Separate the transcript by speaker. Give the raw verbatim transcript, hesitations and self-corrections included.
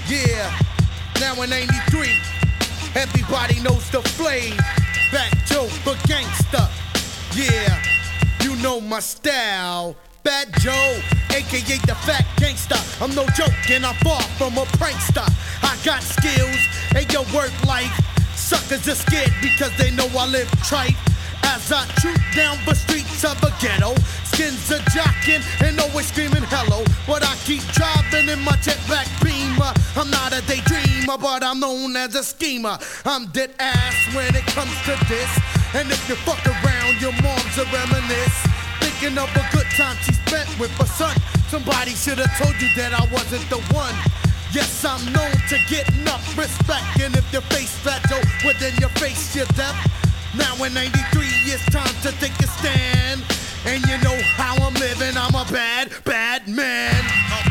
Speaker 1: Yeah, now in ninety-three, everybody knows the flame. Fat Joe, the gangster. Yeah, you know my style. Fat Joe, aka the fat gangster. I'm no joke and I'm far from a prankster. I got skills, and your work life. Suckers are scared because they know I live trite. As I troop down the streets of a ghetto, skins are jocking and always screaming hello. But I keep driving in my jet black Beamer. I'm not a daydreamer, but I'm known as a schemer. I'm dead ass when it comes to this. And if you fuck around, your mom's a reminisce. Thinking of a good time she spent with her son. Somebody should have told you that I wasn't the one. Yes, I'm known to get enough respect. And if your face fat, Joe, well then your face you're deaf. Now in ninety-three, it's time to take a stand. And you know how I'm living, I'm a bad, bad man.